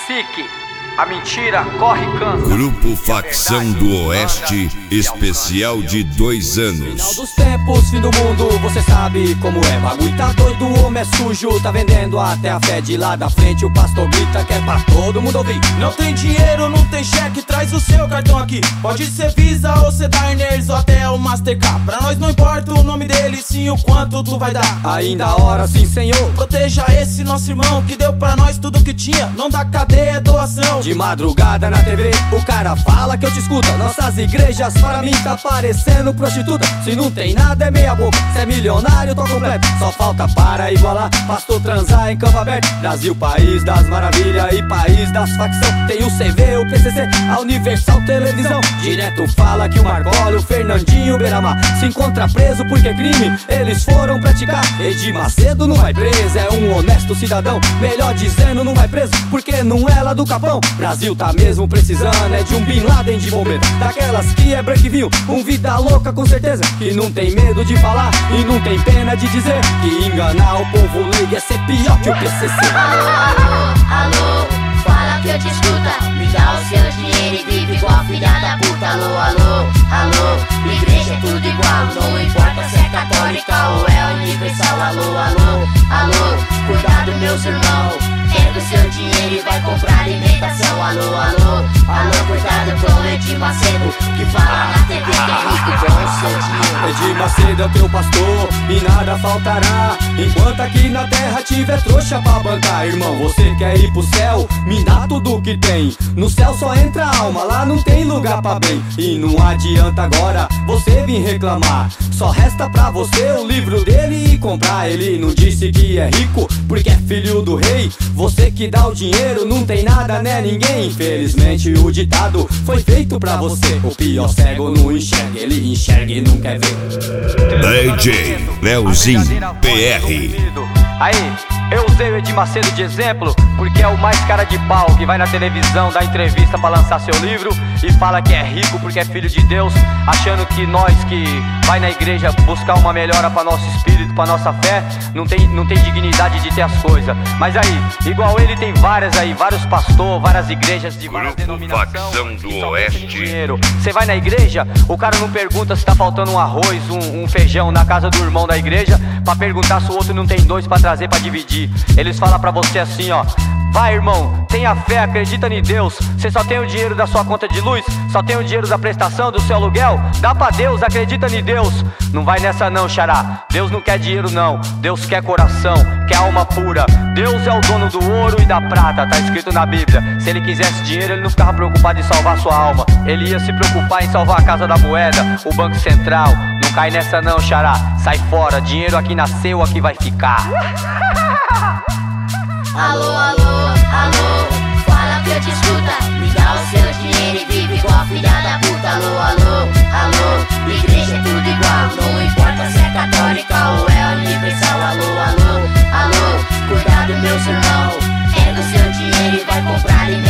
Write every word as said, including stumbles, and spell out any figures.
Cacique, a mentira corre cansa. Grupo Facção do Oeste, especial de dois anos. Final dos tempos, fim do mundo, você sabe como é. Bagulho tá doido, o homem é sujo, tá vendendo até a fé. De lá da frente o pastor grita que é pra todo mundo ouvir. Não tem dinheiro, não tem cheque, traz o seu cartão aqui. Pode ser Visa ou ser Diners ou até o Mastercard. Pra nós não importa o nome dele, sim o quanto tu vai dar. Ainda a hora, sim senhor, proteja esse nosso irmão que deu pra nós tudo que tinha. Não dá cadeia, é doação. De madrugada na T V, o cara fala que eu te escuto. Nossas igrejas para mim tá parecendo prostituta. Se não tem nada é meia boca, se é milionário tô completo. Só falta para igualar, pastor transar em campo aberto. Brasil, país das maravilhas e país das facção. Tem o C V, o P C C, a Universal Televisão. Direto fala que o Marcolo, o Fernandinho, o Beiramar se encontra preso porque crime eles foram praticar. Edir Macedo não vai preso, é um honesto cidadão. Melhor dizendo, não vai preso porque não é lá do Capão. Brasil tá mesmo precisando é de um Bin Laden de bombeiro, daquelas que é branco e vinho, um vida louca com certeza. Que não tem medo de falar e não tem pena de dizer que enganar o povo leigo é ser pior que o P C C. Alô, alô, alô, fala que eu te escuta. Me dá o seu dinheiro e vive igual filha da puta. Alô, alô, alô, igreja é tudo igual. Não importa se é católica ou é universal. Alô, alô, alô, cuidado meus irmãos, pega o seu dinheiro e vai comprar alimentação. Alô, alô, alô, cuidado com o Edir Macedo, que fala na T V que é rico com o seu dinheiro. Edir Macedo é o teu pastor e nada faltará, enquanto aqui na terra tiver trouxa pra bancar. Irmão, você quer ir pro céu? Me dá tudo que tem. No céu só entra a alma, lá não tem lugar pra bem. E não adianta agora você vir reclamar, só resta pra você o livro dele e comprar. Ele não disse que é rico porque é filho do rei. Você que dá o dinheiro não tem nada, né ninguém. Infelizmente o ditado foi feito pra você. O pior cego não enxerga, ele enxerga e não quer ver. D J Leozinho P R. Aí, eu usei o Edir Macedo de exemplo porque é o mais cara de pau que vai na televisão, dá entrevista pra lançar seu livro e fala que é rico porque é filho de Deus, achando que nós que vai na igreja buscar uma melhora pra nosso espírito, pra nossa fé, não tem, não tem dignidade de ter as coisas. Mas aí, igual ele tem várias aí, vários pastores, várias igrejas de várias denominações. do Oeste. Você vai na igreja, o cara não pergunta se tá faltando um arroz, um, um feijão na casa do irmão da igreja, pra perguntar se o outro não tem dois pra trazer pra dividir. Eles falam pra você assim, ó: vai irmão, tenha fé, acredita em Deus. Você só tem o dinheiro da sua conta de luz, só tem o dinheiro da prestação do seu aluguel, dá pra Deus, acredita em Deus. Não vai nessa não, xará, Deus não quer dinheiro não, Deus quer coração, quer alma pura. Deus é o dono do ouro e da prata, tá escrito na Bíblia. Se ele quisesse dinheiro, ele não ficava preocupado em salvar sua alma, ele ia se preocupar em salvar a casa da moeda, o Banco Central. Não cai nessa não, xará, sai fora, dinheiro aqui nasceu, aqui vai ficar. Alô, alô, alô, fala que eu te escuta. Me dá o seu dinheiro e vive igual filha da puta. Alô, alô, alô, igreja é tudo igual. Não importa se é católica ou é universal. Alô, alô, alô, cuidado meus irmãos, pega o seu dinheiro e vai comprar alimentação.